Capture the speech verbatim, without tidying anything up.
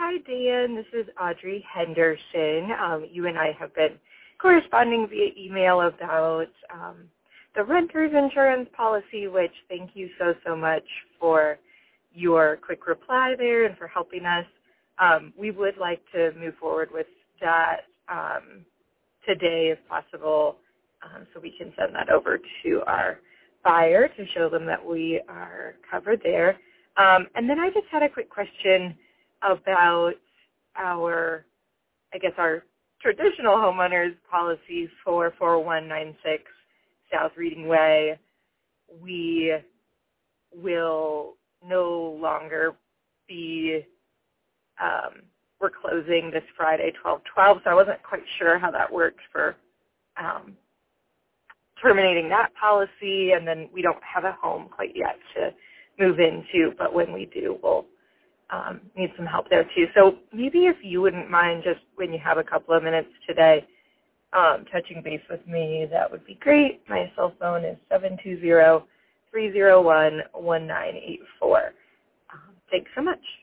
hi, Dan. This is Audrey Henderson. Um, you and I have been corresponding via email about um, the renter's insurance policy, which thank you so, so much for your quick reply there and for helping us. Um, we would like to move forward with that um, today if possible, um, so we can send that over to our buyer to show them that we are covered there. Um, and then I just had a quick question about our, I guess, our traditional homeowners policy for four one nine six South Reading Way. We will no longer be, um, we're closing this Friday, twelve twelve, so I wasn't quite sure how that worked for um, terminating that policy, and then we don't have a home quite yet to move into, but when we do, we'll um, need some help there too. So maybe if you wouldn't mind, just when you have a couple of minutes today, um, touching base with me, that would be great. My cell phone is seven two zero, three zero one, one nine eight four. Um, thanks so much.